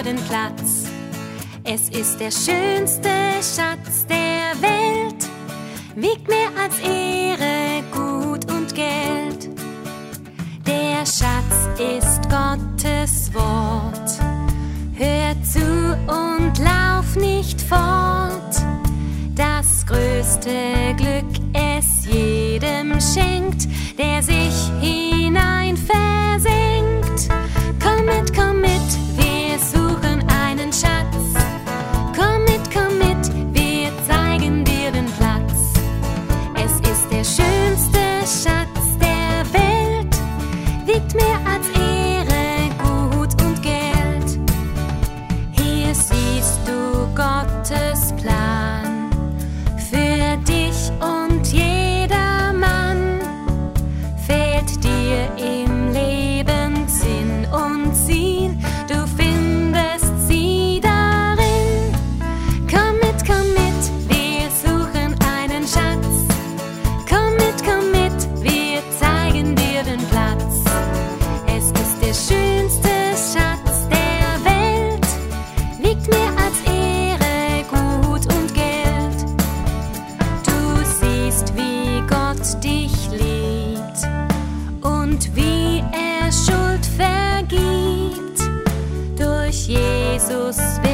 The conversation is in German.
dir den Platz. Es ist der schönste Schatz der Welt, wiegt mehr als Ehre, Gut und Geld. Der Schatz ist Gottes Wort. Hör zu und lauf nicht fort. Das größte Glück es jedem schenkt, der sich hinein versenkt. Komm mit, wir suchen einen Schatz. Komm mit, wir zeigen dir den Platz. Es ist der schönste Schatz der Welt, wiegt mehr als Ehre, Gut und Geld. Hier siehst du Gottes Plan für dich und jedermann. Fehlt dir im Leben Sinn und Ziel, du findest sie darin. Komm mit, wir suchen einen Schatz. Komm mit, wir zeigen dir den Platz. Es ist der schönste Schatz der Welt, wiegt mehr als Ehre, Gut und Geld. Du siehst, wie Gott dich liebt und wie er Schuld vergibt. Durch Jesus